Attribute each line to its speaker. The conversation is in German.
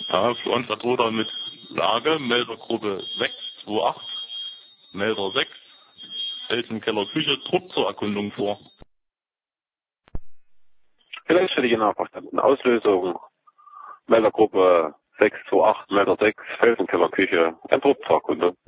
Speaker 1: Ja, für uns hat Roda mit Lage, Meldergruppe 628, Melder 6, Felsenkeller Küche, Trupp zur Erkundung vor.
Speaker 2: Vielleicht für die nachverstandene Auslösung. Meldergruppe 628, Melder 6, Felsenkeller Küche, ein Trupp zur Erkundung.